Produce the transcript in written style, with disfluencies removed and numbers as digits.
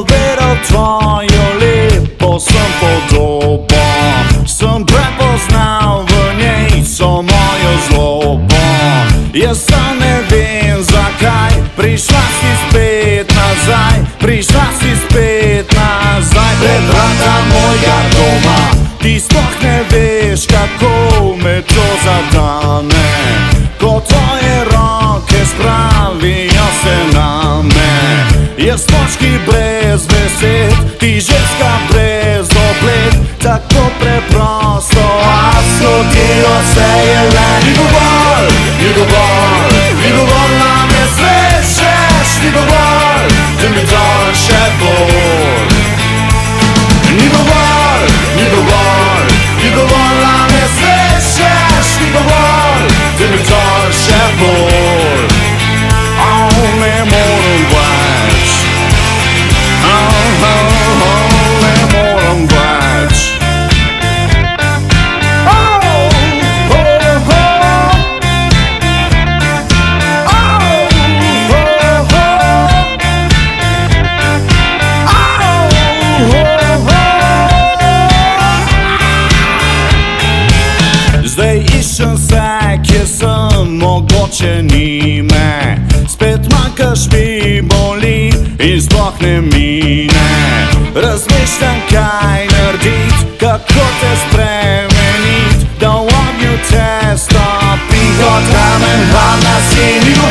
videl tvojo lepo sem podobo, sem prepoznal v njej so mojo zlobo. Jaz sam ne vem zakaj, prišla si spet nazaj, prišla si spet nazaj. Pred vrata mojega doma, ti sploh ne veš kako me to zadane, ko tvoje roke spravijo se name. Jaz moški brez besed, ti ženska brez obled, tako preprosto, a zgodilo se je le. Ni dovolj, ni dovolj, ni dovolj nam je srečeš, ni dovolj, da mi dol še bolj. Ni dovolj, ni dovolj, ni dovolj nam je srečeš, ni dovolj, da mi dol še bolj. Ne moram več, ne moram več. Zdaj iščem se, kjer sem, mogoče ni me. Spet manjkaš mi, boli in sploh ne mine. Razmišljam kaj naredit, kako te spremenit, da v ognju te stopim kot kamen, hladna si.